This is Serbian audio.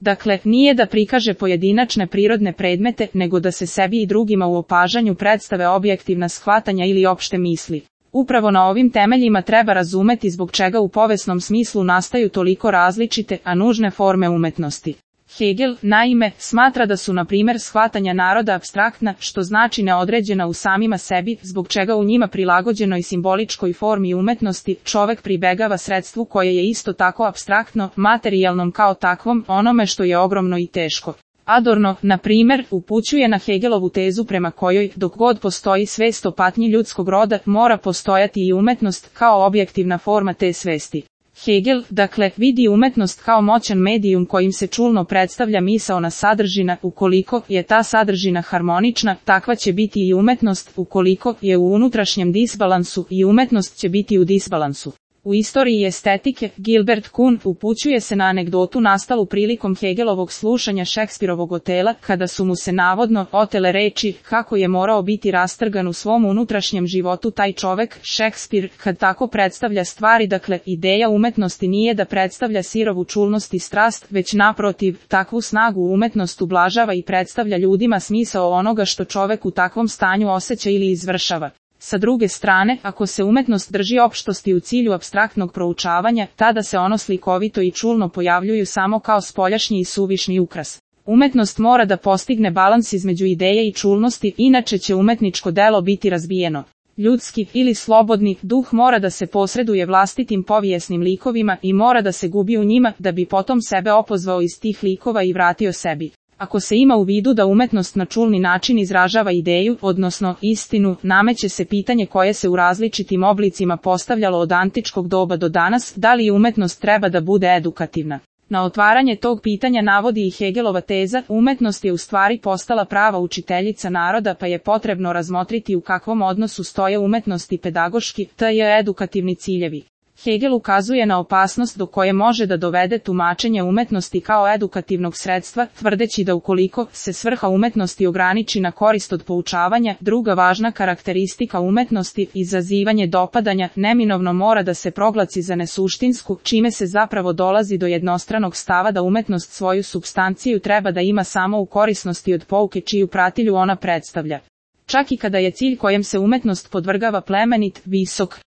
dakle, nije da prikaže pojedinačne prirodne predmete, nego da se sebi i drugima u opažanju predstave objektivna shvatanja ili opšte misli. Upravo na ovim temeljima treba razumeti zbog čega u povesnom smislu nastaju toliko različite, a nužne forme umetnosti. Hegel, naime, smatra da su na primjer shvatanja naroda apstraktna, što znači neodređena u samima sebi, zbog čega u njima prilagođenoj simboličkoj formi umetnosti čovek pribegava sredstvu koje je isto tako apstraktno, materijalnom kao takvom, onome što je ogromno i teško. Adorno, na primjer, upućuje na Hegelovu tezu prema kojoj, dok god postoji svest o patnji ljudskog roda, mora postojati i umetnost kao objektivna forma te svesti. Hegel, dakle, vidi umetnost kao moćan medijum kojim se čulno predstavlja misaona sadržina, ukoliko je ta sadržina harmonična, takva će biti i umetnost, ukoliko je u unutrašnjem disbalansu i umetnost će biti u disbalansu. U istoriji estetike, Gilbert Kuhn upućuje se na anegdotu nastalu prilikom Hegelovog slušanja Šekspirovog Otela, kada su mu se navodno otele reči kako je morao biti rastrgan u svom unutrašnjem životu taj čovek, Šekspir, kad tako predstavlja stvari. Dakle, ideja umetnosti nije da predstavlja sirovu čulnost i strast, već naprotiv, takvu snagu umetnost ublažava i predstavlja ljudima smisao onoga što čovek u takvom stanju osjeća ili izvršava. Sa druge strane, ako se umetnost drži opštosti u cilju apstraktnog proučavanja, tada se ono slikovito i čulno pojavljuju samo kao spoljašnji i suvišni ukras. Umetnost mora da postigne balans između ideje i čulnosti, inače će umetničko delo biti razbijeno. Ljudski ili slobodni duh mora da se posreduje vlastitim povijesnim likovima i mora da se gubi u njima, da bi potom sebe opozvao iz tih likova i vratio sebi. Ako se ima u vidu da umetnost na čulni način izražava ideju, odnosno istinu, nameće se pitanje koje se u različitim oblicima postavljalo od antičkog doba do danas, da li umetnost treba da bude edukativna. Na otvaranje tog pitanja navodi i Hegelova teza, umetnost je u stvari postala prava učiteljica naroda, pa je potrebno razmotriti u kakvom odnosu stoje umetnost i pedagoški, tj. edukativni ciljevi. Hegel ukazuje na opasnost do koje može da dovede tumačenje umetnosti kao edukativnog sredstva, tvrdeći da ukoliko se svrha umetnosti ograniči na korist od poučavanja, druga važna karakteristika umetnosti, izazivanje dopadanja, neminovno mora da se proglasi za nesuštinsku, čime se zapravo dolazi do jednostranog stava da umetnost svoju supstanciju treba da ima samo u korisnosti od pouke čiju pratilju ona predstavlja. Čak i kada je cilj kojem se umetnost podvrgava plemenit, visok,